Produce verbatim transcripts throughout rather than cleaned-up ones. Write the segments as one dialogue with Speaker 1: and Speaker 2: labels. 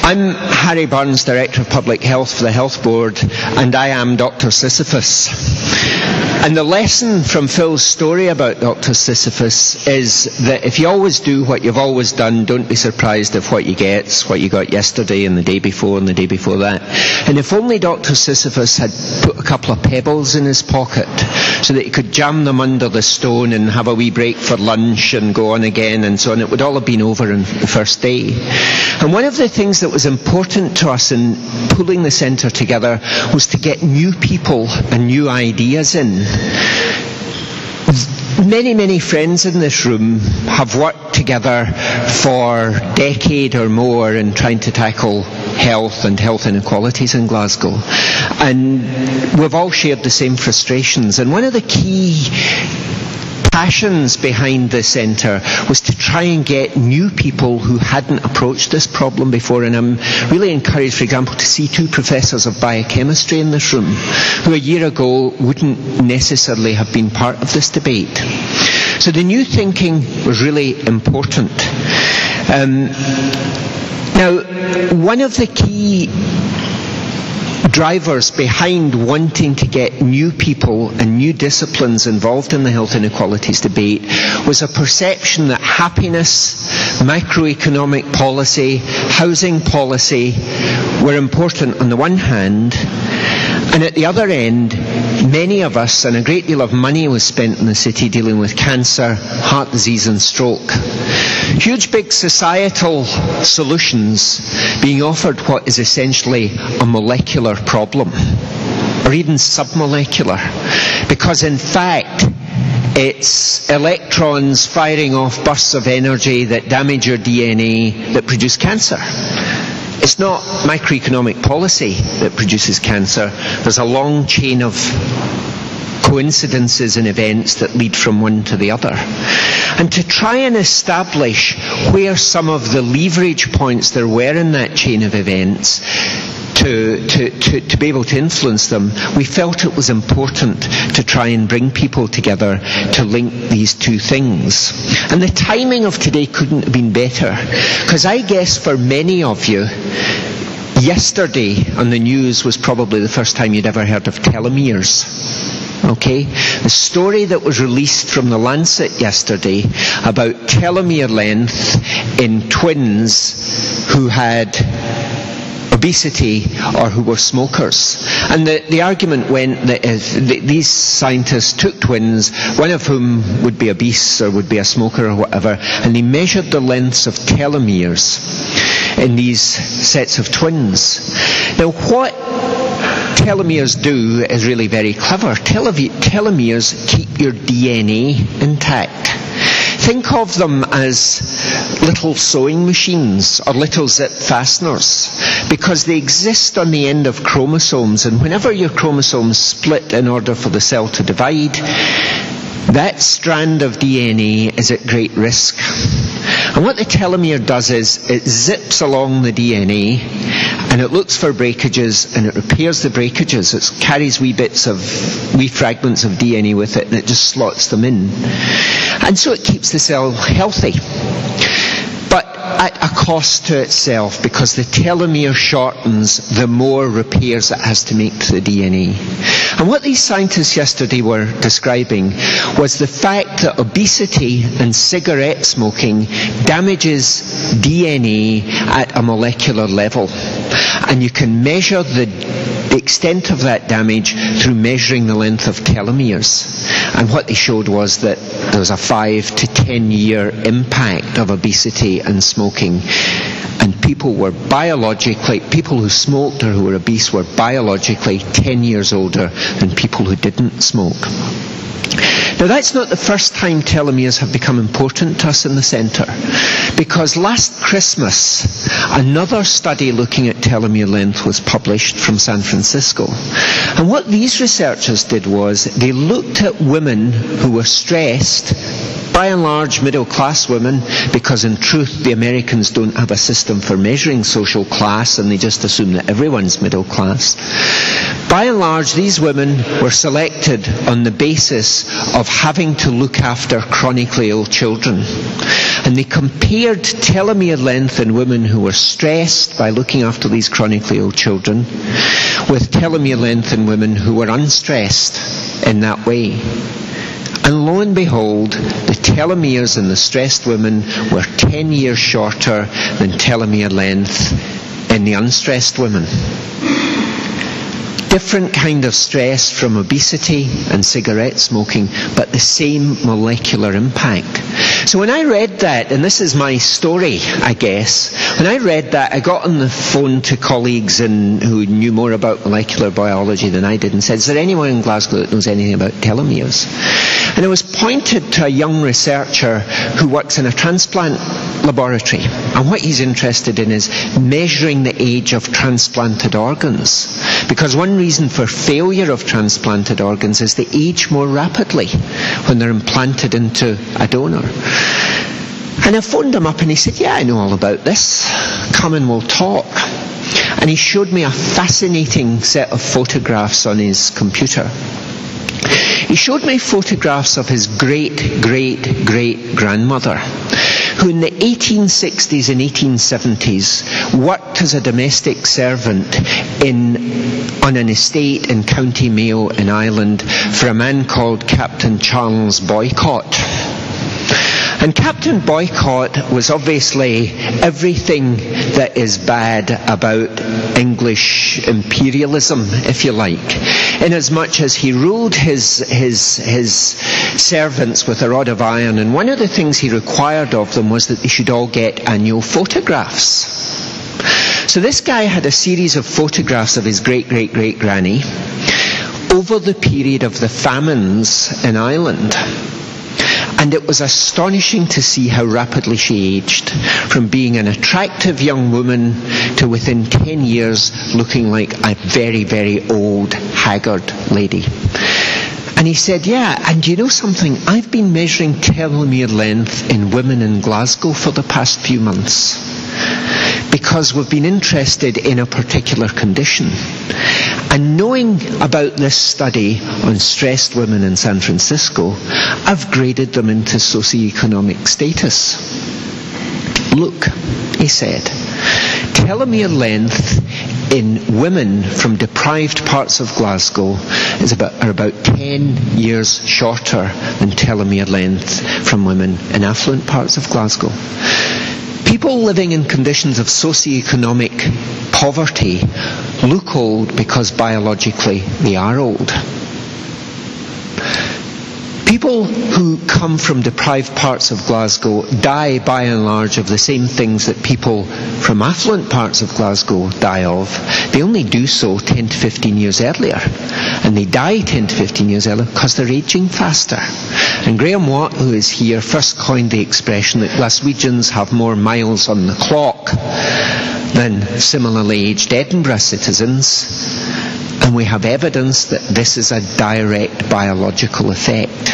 Speaker 1: I'm Harry Burns, Director of Public Health for the Health Board, and I am Doctor Sisyphus. And the lesson from Phil's story about Doctor Sisyphus is that if you always do what you've always done, don't be surprised if what you get's what you got yesterday and the day before and the day before that. And if only Doctor Sisyphus had put a couple of pebbles in his pocket so that he could jam them under the stone and have a wee break for lunch and go on again and so on, it would all have been over in the first day. And one of the things that was important to us in pulling the centre together was to get new people and new ideas in. Many, many friends in this room have worked together for a decade or more in trying to tackle health and health inequalities in Glasgow. And we've all shared the same frustrations. And one of the key passions behind the centre was to try and get new people who hadn't approached this problem before. And I'm really encouraged, for example, to see two professors of biochemistry in this room who a year ago wouldn't necessarily have been part of this debate. So the new thinking was really important. Um, now, one of the key drivers behind wanting to get new people and new disciplines involved in the health inequalities debate was a perception that happiness, macroeconomic policy, housing policy were important on the one hand, and at the other end, many of us, and a great deal of money was spent in the city dealing with cancer, heart disease and stroke. Huge big societal solutions being offered what is essentially a molecular problem, or even submolecular, because in fact it's electrons firing off bursts of energy that damage your D N A that produce cancer. It's not macroeconomic policy that produces cancer. There's a long chain of coincidences and events that lead from one to the other. And to try and establish where some of the leverage points there were in that chain of events to, to, to, to be able to influence them, we felt it was important to try and bring people together to link these two things. And the timing of today couldn't have been better, because I guess for many of you, yesterday on the news was probably the first time you'd ever heard of telomeres. Okay? The story that was released from the Lancet yesterday about telomere length in twins who had obesity or who were smokers. And the, the argument went that if the, these scientists took twins, one of whom would be obese or would be a smoker or whatever, and they measured the lengths of telomeres in these sets of twins. Now, what telomeres do is really very clever. Telome- telomeres keep your D N A intact. Think of them as little sewing machines or little zip fasteners, because they exist on the end of chromosomes, and whenever your chromosomes split in order for the cell to divide, that strand of D N A is at great risk. And what the telomere does is it zips along the D N A and it looks for breakages and it repairs the breakages. It carries wee bits of, wee fragments of D N A with it, and it just slots them in. And so it keeps the cell healthy. But at a cost to itself, because the telomere shortens the more repairs it has to make to the D N A. And what these scientists yesterday were describing was the fact that obesity and cigarette smoking damages D N A at a molecular level. And you can measure the, the extent of that damage through measuring the length of telomeres. And what they showed was that there was a five to ten year impact of obesity and smoking. And people were biologically, people who smoked or who were obese were biologically ten years older than people who didn't smoke. Now, that's not the first time telomeres have become important to us in the centre, because last Christmas another study looking at telomere length was published from San Francisco. And what these researchers did was they looked at women who were stressed By and large, middle-class women, because in truth the Americans don't have a system for measuring social class and they just assume that everyone's middle class. By and large, these women were selected on the basis of having to look after chronically ill children. And they compared telomere length in women who were stressed by looking after these chronically ill children with telomere length in women who were unstressed in that way. And lo and behold, the telomeres in the stressed women were ten years shorter than telomere length in the unstressed women. Different kind of stress from obesity and cigarette smoking, but the same molecular impact. So when I read that, and this is my story, I guess, when I read that, I got on the phone to colleagues in, who knew more about molecular biology than I did and said, is there anyone in Glasgow that knows anything about telomeres? And I was pointed to a young researcher who works in a transplant laboratory. And what he's interested in is measuring the age of transplanted organs. Because one reason for failure of transplanted organs is they age more rapidly when they're implanted into a donor. And I phoned him up and he said, yeah, I know all about this. Come and we'll talk. And he showed me a fascinating set of photographs on his computer. He showed me photographs of his great-great-great-grandmother, who in the eighteen sixties and eighteen seventies worked as a domestic servant in, on an estate in County Mayo in Ireland for a man called Captain Charles Boycott. And Captain Boycott was obviously everything that is bad about English imperialism, if you like, inasmuch as he ruled his, his, his servants with a rod of iron, and one of the things he required of them was that they should all get annual photographs. So this guy had a series of photographs of his great-great-great-granny over the period of the famines in Ireland. And it was astonishing to see how rapidly she aged, from being an attractive young woman to within ten years looking like a very, very old, haggard lady. And he said, yeah, and you know something? I've been measuring telomere length in women in Glasgow for the past few months, because we've been interested in a particular condition. And knowing about this study on stressed women in San Francisco, I've graded them into socioeconomic status. Look, he said, telomere length in women from deprived parts of Glasgow is about, are about ten years shorter than telomere length from women in affluent parts of Glasgow. People living in conditions of socioeconomic poverty look old because biologically they are old. People who come from deprived parts of Glasgow die by and large of the same things that people from affluent parts of Glasgow die of. They only do so ten to fifteen years earlier. And they die ten to fifteen years earlier because they're aging faster. And Graham Watt, who is here, first coined the expression that Glaswegians have more miles on the clock than similarly aged Edinburgh citizens. And we have evidence that this is a direct biological effect.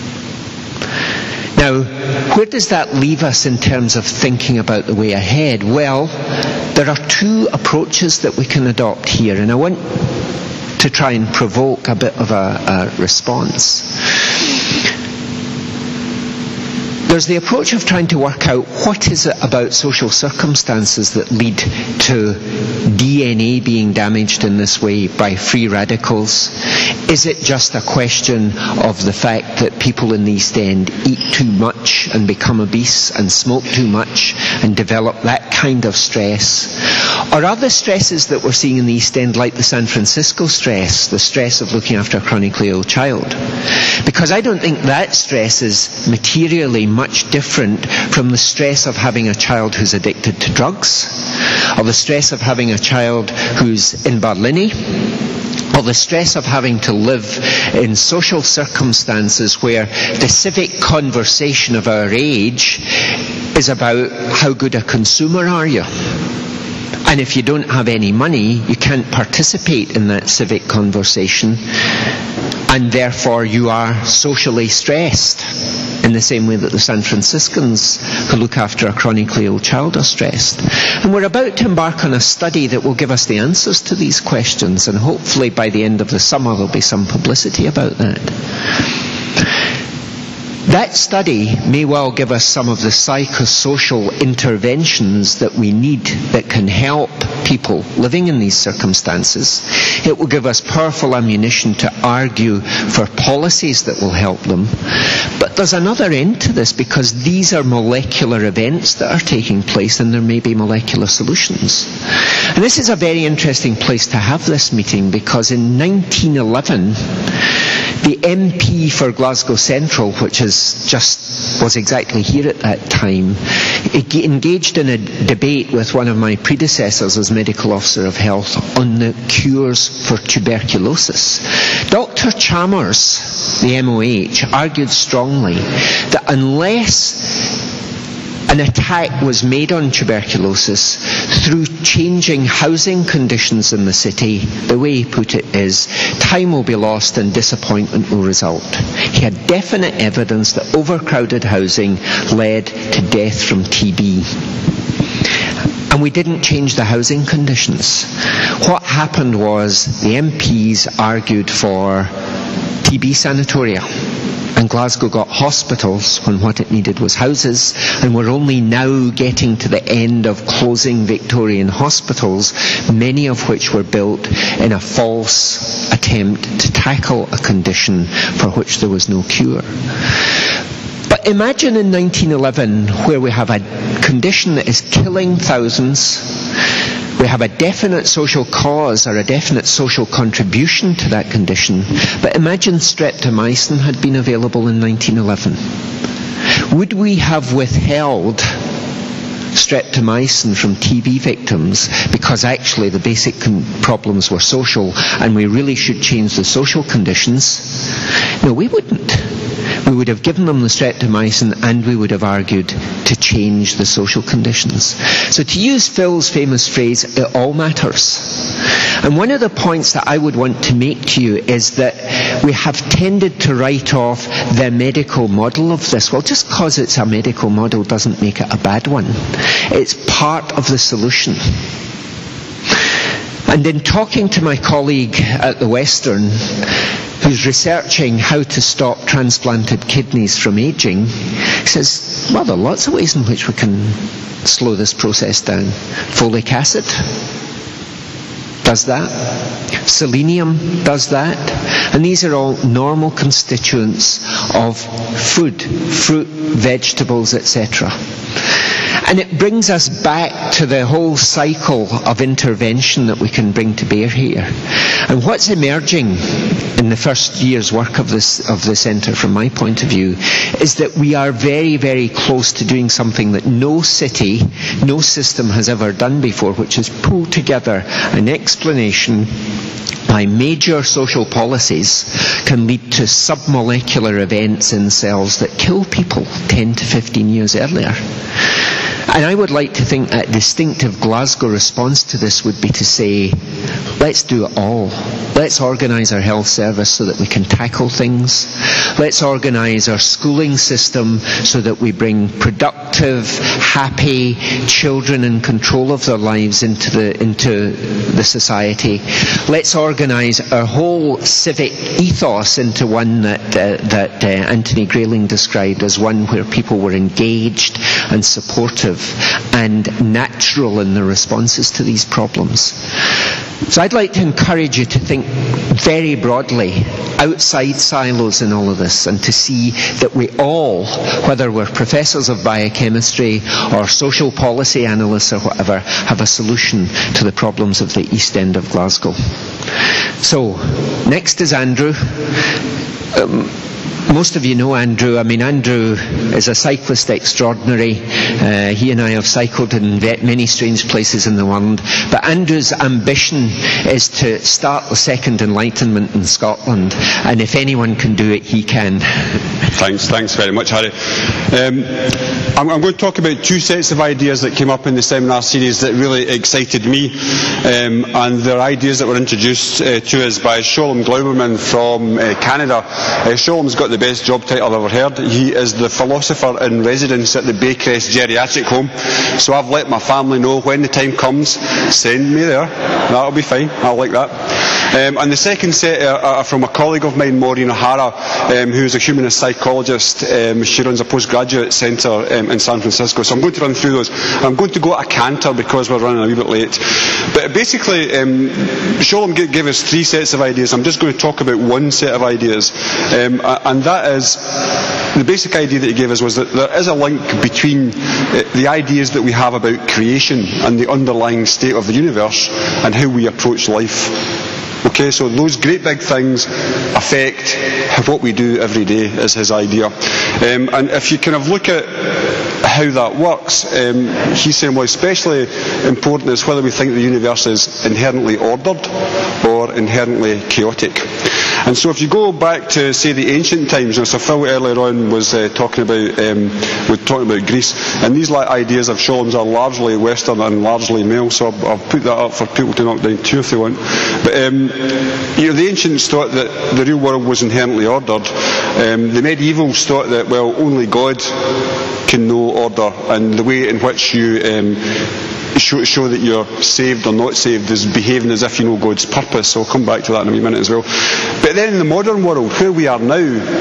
Speaker 1: Now, where does that leave us in terms of thinking about the way ahead? Well, there are two approaches that we can adopt here, and I want to try and provoke a bit of a, a response. There's the approach of trying to work out what is it about social circumstances that lead to D N A being damaged in this way by free radicals. Is it just a question of the fact that people in the East End eat too much and become obese and smoke too much and develop that kind of stress? Or are the stresses that we're seeing in the East End like the San Francisco stress, the stress of looking after a chronically ill child? Because I don't think that stress is materially much different from the stress of having a child who's addicted to drugs, or the stress of having a child who's in Barlini, or the stress of having to live in social circumstances where the civic conversation of our age is about how good a consumer are you. And if you don't have any money, you can't participate in that civic conversation. and therefore you are socially stressed, in the same way that the San Franciscans who look after a chronically ill child are stressed. And we're about to embark on a study that will give us the answers to these questions, and hopefully by the end of the summer there'll be some publicity about that. That study may well give us some of the psychosocial interventions that we need that can help people living in these circumstances. It will give us powerful ammunition to argue for policies that will help them. But there's another end to this, because these are molecular events that are taking place, and there may be molecular solutions. And this is a very interesting place to have this meeting, because in nineteen eleven, the M P for Glasgow Central, which is just was exactly here at that time, engaged in a debate with one of my predecessors as Medical Officer of Health on the cures for tuberculosis. Doctor Chalmers, the M O H, argued strongly that unless an attack was made on tuberculosis through changing housing conditions in the city, the way he put it is, time will be lost and disappointment will result. He had definite evidence that overcrowded housing led to death from T B. And we didn't change the housing conditions. What happened was the M Ps argued for T B sanatoria. And Glasgow got hospitals when what it needed was houses, and we're only now getting to the end of closing Victorian hospitals, many of which were built in a false attempt to tackle a condition for which there was no cure. But imagine in nineteen eleven, where we have a condition that is killing thousands, we have a definite social cause or a definite social contribution to that condition. But imagine streptomycin had been available in nineteen eleven. Would we have withheld streptomycin from T B victims because actually the basic con- problems were social and we really should change the social conditions? No, we wouldn't. We would have given them the streptomycin and we would have argued to change the social conditions. So to use Phil's famous phrase, it all matters. And one of the points that I would want to make to you is that we have tended to write off the medical model of this. Well, just because it's a medical model doesn't make it a bad one. It's part of the solution. And in talking to my colleague at the Western, who's researching how to stop transplanted kidneys from aging, he says, well, there are lots of ways in which we can slow this process down. Folic acid does that. Selenium does that. And these are all normal constituents of food, fruit, vegetables, et cetera. And it brings us back to the whole cycle of intervention that we can bring to bear here. And what's emerging in the first year's work of this of the centre, from my point of view, is that we are very, very close to doing something that no city, no system has ever done before, which is pull together an explanation why major social policies can lead to submolecular events in cells that kill people ten to fifteen years earlier. And I would like to think that a distinctive Glasgow response to this would be to say, let's do it all. Let's organise our health service so that we can tackle things. Let's organise our schooling system so that we bring productive, happy children in control of their lives into the into the society. Let's organise our whole civic ethos into one that uh, that uh, Anthony Grayling described as one where people were engaged and supportive and natural in their responses to these problems. So I'd like to encourage you to think very broadly, outside silos in all of this, and to see that we all, whether we're professors of biochemistry or social policy analysts or whatever, have a solution to the problems of the East End of Glasgow. So, next is Andrew. Um, Most of you know Andrew. I mean, Andrew is a cyclist extraordinary. Uh, he and I have cycled in many strange places in the world. But Andrew's ambition is to start the Second Enlightenment in Scotland. And if anyone can do it, he can.
Speaker 2: Thanks, thanks very much, Harry. Um, I'm, I'm going to talk about two sets of ideas that came up in the seminar series that really excited me, um, and they're ideas that were introduced uh, to us by Sholem Glauberman from uh, Canada. Uh, Sholem's got the best job title I've ever heard. He is the philosopher in residence at the Baycrest Geriatric Home. So I've let my family know when the time comes, send me there. That'll be fine. I'll like that. Um, and the second set are, are from a colleague of mine, Maureen O'Hara, um, who is a humanist psychologist. Um, she runs a postgraduate centre um, in San Francisco. So I'm going to run through those. I'm going to go at a canter because we're running a wee bit late. But basically, um, Sholem gave us three sets of ideas. I'm just going to talk about one set of ideas. Um, and that is, the basic idea that he gave us was that there is a link between uh, the ideas that we have about creation and the underlying state of the universe and how we approach life. Okay, so those great big things affect what we do every day, is his idea. Um, and if you kind of look at how that works, um, he's saying, well, especially important is whether we think the universe is inherently ordered or inherently chaotic. And so if you go back to, say, the ancient times, you know, so Phil earlier on was uh, talking about um, was talking about Greece, and these like, ideas of Sholem's are largely Western and largely male, so I've, I've put that up for people to knock down too if they want. But um, you know, the ancients thought that the real world was inherently ordered. Um, the medievals thought that, well, only God can know order, and the way in which you um, Show, show that you're saved or not saved is behaving as if you know God's purpose. So I'll come back to that in a wee minute as well. But then in the modern world, where we are now,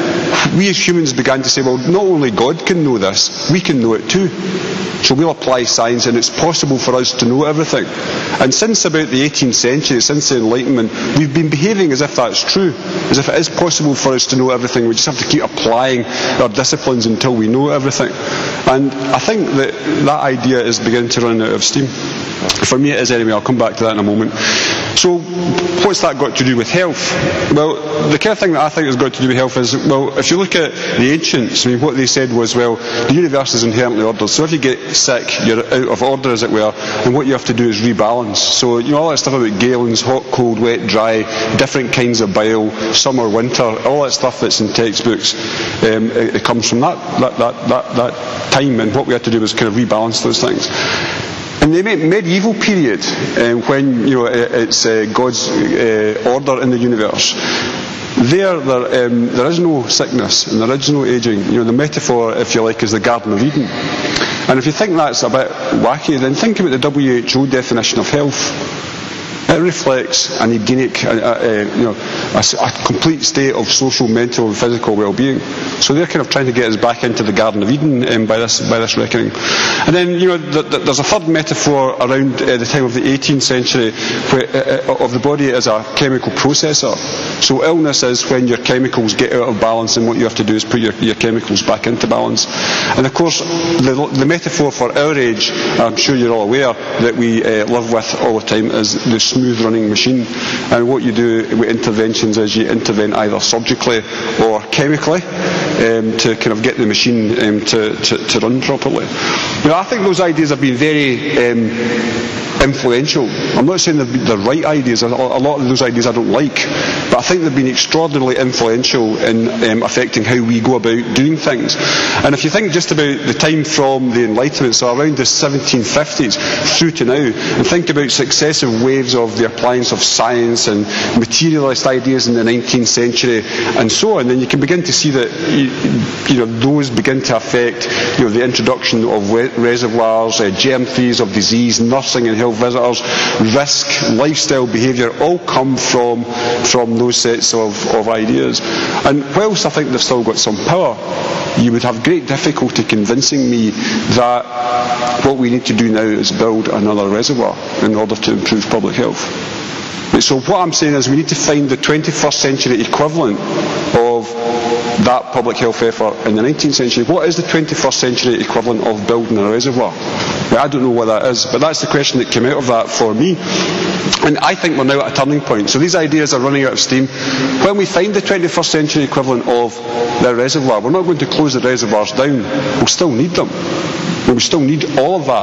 Speaker 2: we as humans began to say, well, not only God can know this, we can know it too. So we'll apply science, and it's possible for us to know everything. And since about the eighteenth century, since the Enlightenment, we've been behaving as if that's true, as if it is possible for us to know everything. We just have to keep applying our disciplines until we know everything. And I think that that idea is beginning to run out of steam. For me it is anyway. I'll come back to that in a moment. So what's that got to do with health? Well, the kind of thing that I think has got to do with health is, well, if you look at the ancients, I mean, what they said was, well, the universe is inherently ordered, so if you get sick, you're out of order, as it were, and what you have to do is rebalance. So, you know, all that stuff about Galen's, hot, cold, wet, dry, different kinds of bile, summer, winter, all that stuff that's in textbooks, um, it, it comes from that, that, that, that, that time, and what we had to do was kind of rebalance those things. In the medieval period, um, when you know it's uh, God's uh, order in the universe, there there, um, there is no sickness and there is no aging. You know, the metaphor, if you like, is the Garden of Eden. And if you think that's a bit wacky, then think about the W H O definition of health. It reflects an Edenic, uh, uh, you know, a, a complete state of social, mental, and physical well-being. So they're kind of trying to get us back into the Garden of Eden um, by this by this reckoning. And then, you know, th- th- there's a third metaphor around uh, the time of the eighteenth century where, uh, of the body as a chemical processor. So illness is when your chemicals get out of balance, and what you have to do is put your, your chemicals back into balance. And of course, the, the metaphor for our age, I'm sure you're all aware, that we uh, live with all the time, is the smooth running machine. And what you do with interventions is you intervene either surgically or chemically um, to kind of get the machine um, to, to, to run properly. You know, I think those ideas have been very um, influential. I'm not saying they're the right ideas. A lot of those ideas I don't like, but I think they've been extraordinarily influential in um, affecting how we go about doing things. And if you think just about the time from the Enlightenment, so around the seventeen fifties through to now, and think about successive waves of the appliance of science and materialist ideas in the nineteenth century and so on, then you can begin to see that you, you know, those begin to affect, you know, the introduction of re- reservoirs, uh, germ-frees of disease, nursing and health visitors, risk, lifestyle behaviour, all come from from those sets of, of ideas. And whilst I think they've still got some power, you would have great difficulty convincing me that what we need to do now is build another reservoir in order to improve public health. So what I'm saying is we need to find the twenty-first century equivalent of that public health effort in the nineteenth century. What is the twenty-first century equivalent of building a reservoir? Well, I don't know what that is, but that's the question that came out of that for me. And I think we're now at a turning point. So these ideas are running out of steam. When we find the twenty-first century equivalent of the reservoir, we're not going to close the reservoirs down. We'll still need them. We still need all of that.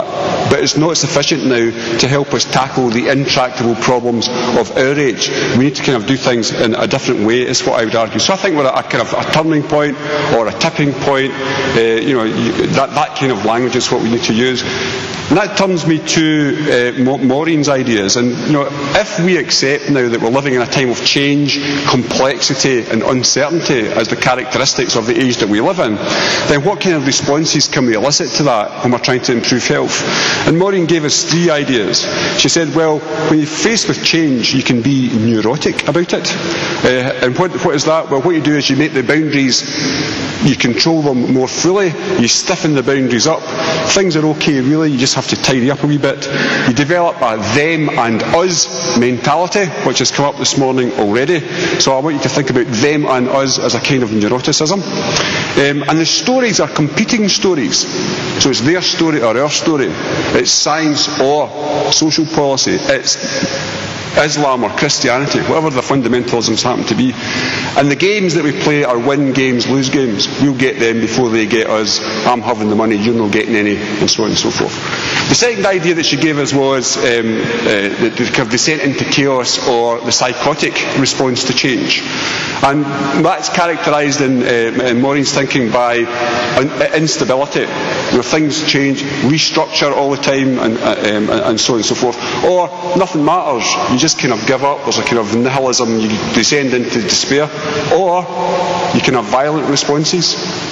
Speaker 2: but it's not sufficient now to help us tackle the intractable problems of our age. We need to kind of do things in a different way, is what I would argue. So I think we're at a kind of a turning point or a tipping point. Uh, you know, you, that, that kind of language is what we need to use. And that turns me to uh, Maureen's ideas. And you know, if we accept now that we're living in a time of change, complexity and uncertainty as the characteristics of the age that we live in, then what kind of responses can we elicit to that when we're trying to improve health? And Maureen gave us three ideas. She said, well, when you're faced with change, you can be neurotic about it. Uh, and what, what is that? Well, what you do is you make the boundaries, you control them more fully, you stiffen the boundaries up. Things are okay, really, you just have to tidy up a wee bit. You develop a them and us mentality, which has come up this morning already. So I want you to think about them and us as a kind of neuroticism. Um, and the stories are competing stories. So it's their story or our story. It's science or social policy. It's Islam or Christianity, whatever the fundamentalisms happen to be. And the games that we play are win games, lose games. We'll get them before they get us. I'm having the money, you're not getting any, and so on and so forth. The second idea that she gave us was um, uh, the, the kind of descent into chaos or the psychotic response to change. And that's characterised in, uh, in Maureen's thinking by un- instability. You know, things change, restructure all the time, and, uh, um, and so on and so forth. Or nothing matters. You just kind of give up. There's a kind of nihilism. You descend into despair. Or you can have violent responses,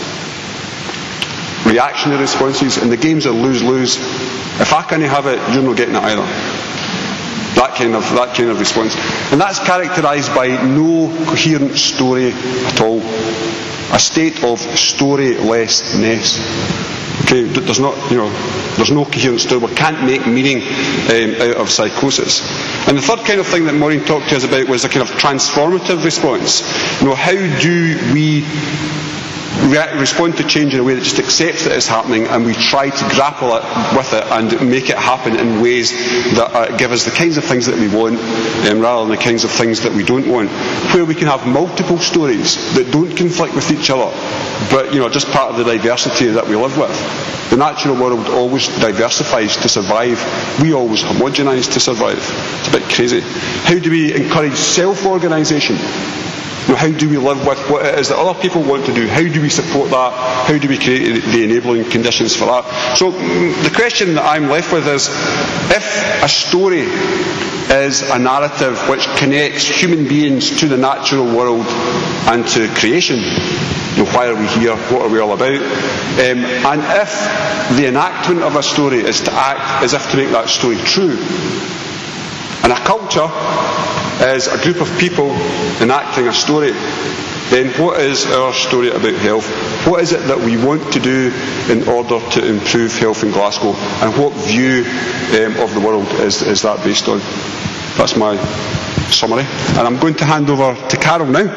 Speaker 2: reactionary responses, and the games are lose-lose. If I can't have it, you're not getting it either. That kind of that kind of response, and that's characterised by no coherent story at all. A state of storylessness. Okay, there's not, you know, there's no coherent story. We can't make meaning um, out of psychosis. And the third kind of thing that Maureen talked to us about was a kind of transformative response. You know, how do we re- respond to change in a way that just accepts that it's happening, and we try to grapple it, with it and make it happen in ways that uh, give us the kinds of things that we want, um, rather than the kinds of things that we don't want. Where we can have multiple stories that don't conflict with each other, but you know, just part of the diversity that we live with. The natural world always diversifies to survive. We always homogenise to survive. It's a bit crazy. How do we encourage self-organisation? You know, how do we live with what it is that other people want to do? How do we support that? How do we create the enabling conditions for that? So the question that I'm left with is, if a story is a narrative which connects human beings to the natural world and to creation, you know, why are we here? What are we all about? Um, and if the enactment of a story is to act as if to make that story true, and a culture is a group of people enacting a story, then what is our story about health? What is it that we want to do in order to improve health in Glasgow? And what view um, of the world is, is that based on? That's my summary. And I'm going to hand over to Carol now.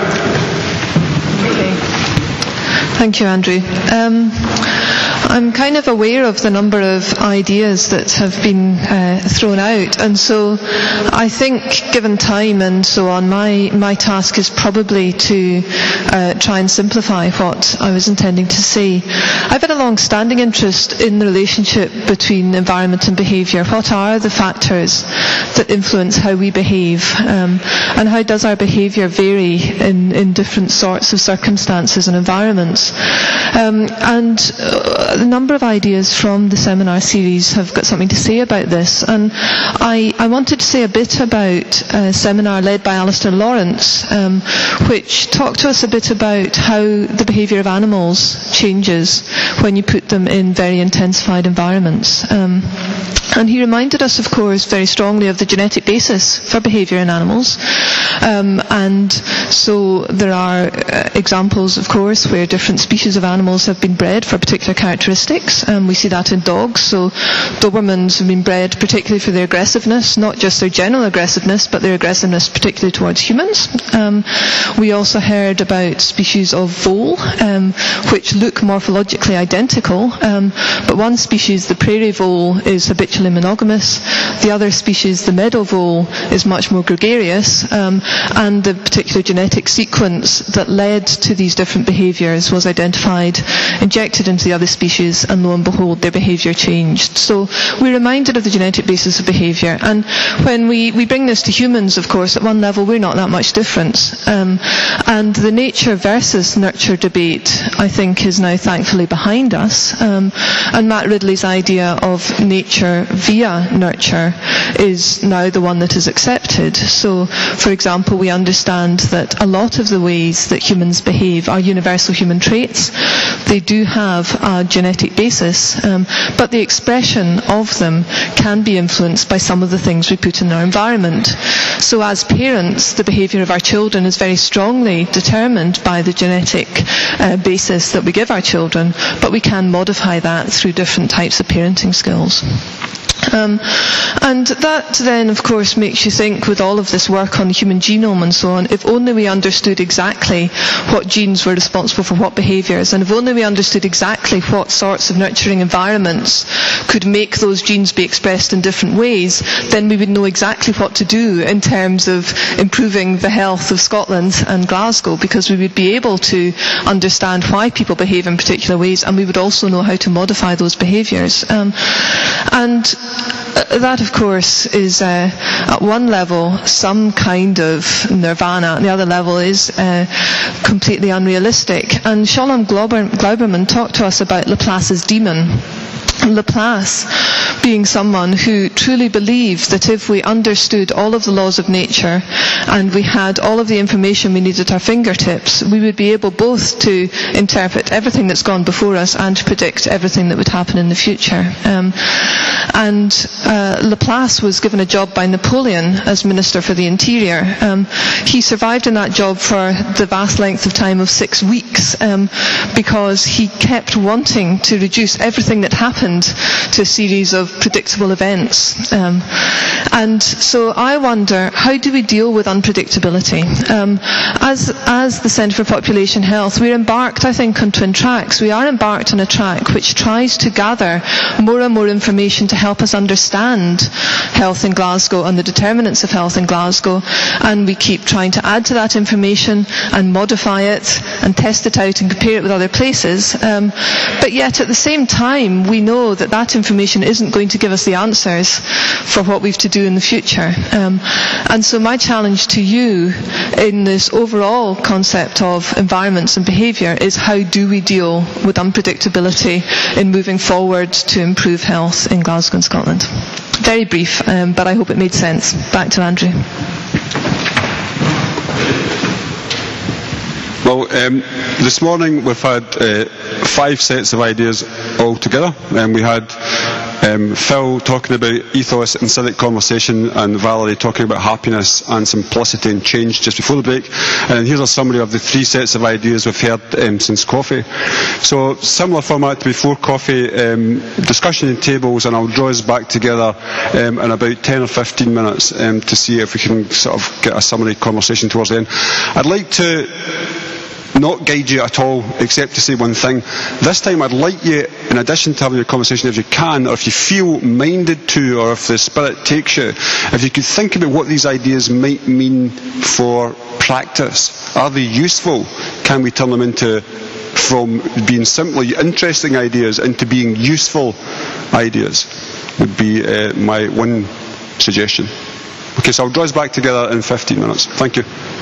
Speaker 3: Okay. Thank you, Andrew. Um, I'm kind of aware of the number of ideas that have been uh, thrown out, and so I think, given time and so on, my, my task is probably to uh, try and simplify what I was intending to say. I've had a long-standing interest in the relationship between environment and behaviour. What are the factors that influence how we behave, um, and how does our behaviour vary in, in different sorts of circumstances and environments? Um, and uh, a number of ideas from the seminar series have got something to say about this, and I, I wanted to say a bit about a seminar led by Alistair Lawrence, um, which talked to us a bit about how the behaviour of animals changes when you put them in very intensified environments. Um, and he reminded us, of course, very strongly of the genetic basis for behaviour in animals. Um, and so there are uh, examples, of course, where different species of animals have been bred for particular characteristics. Um, we see that in dogs. So Dobermans have been bred particularly for their aggressiveness, not just their general aggressiveness, but their aggressiveness particularly towards humans. Um, we also heard about species of vole, um, which look morphologically identical, um, but one species, the prairie vole, is habitually monogamous. The other species, the meadow vole, is much more gregarious, um, and the particular genetic sequence that led to these different behaviours was identified, injected into the other species species, and lo and behold, their behaviour changed. So we're reminded of the genetic basis of behaviour, and when we, we bring this to humans, of course, at one level we're not that much different. Um, and the nature versus nurture debate, I think, is now thankfully behind us. Um, and Matt Ridley's idea of nature via nurture is now the one that is accepted. So, for example, we understand that a lot of the ways that humans behave are universal human traits. They do have a genetic basis, um, but the expression of them can be influenced by some of the things we put in our environment. So as parents, the behaviour of our children is very strongly determined by the genetic uh, basis that we give our children, but we can modify that through different types of parenting skills. Um, and that then, of course, makes you think, with all of this work on the human genome and so on, if only we understood exactly what genes were responsible for what behaviours, and if only we understood exactly what sorts of nurturing environments could make those genes be expressed in different ways, then we would know exactly what to do in terms of improving the health of Scotland and Glasgow, because we would be able to understand why people behave in particular ways, and we would also know how to modify those behaviours. Um, and that, of course, is uh, at one level some kind of nirvana, and the other level is uh, completely unrealistic. And Shalom Glauber- Glauberman talked to us about Laplace's demon. Laplace being someone who truly believed that if we understood all of the laws of nature and we had all of the information we needed at our fingertips, we would be able both to interpret everything that's gone before us and to predict everything that would happen in the future. Um, and uh, Laplace was given a job by Napoleon as Minister for the Interior. Um, he survived in that job for the vast length of time of six weeks um, because he kept wanting to reduce everything that happened to a series of predictable events. Um, and so I wonder, how do we deal with unpredictability? Um, as, as the Centre for Population Health, we're embarked, I think, on twin tracks. We are embarked on a track which tries to gather more and more information to help us understand health in Glasgow and the determinants of health in Glasgow, and we keep trying to add to that information and modify it and test it out and compare it with other places. Um, but yet at the same time we know that that information isn't going to give us the answers for what we've to do in the future. Um, and so my challenge to you in this overall concept of environments and behaviour is, how do we deal with unpredictability in moving forward to improve health in Glasgow and Scotland? Very brief, um, but I hope it made sense. Back to Andrew.
Speaker 2: Well, um, this morning we've had uh, five sets of ideas all together, and we had um, Phil talking about ethos and civic conversation, and Valerie talking about happiness and simplicity and change just before the break. And here's a summary of the three sets of ideas we've heard um, since coffee. So, similar format to before coffee, um, discussion in tables, and I'll draw us back together um, in about ten or fifteen minutes um, to see if we can sort of get a summary conversation towards the end. I'd like to not guide you at all, except to say one thing. This time I'd like you, in addition to having a conversation, if you can, or if you feel minded to, or if the spirit takes you, if you could think about what these ideas might mean for practice. Are they useful? Can we turn them into, from being simply interesting ideas into being useful ideas? Would be uh, my one suggestion. Okay, so I'll draw us back together in fifteen minutes. Thank you.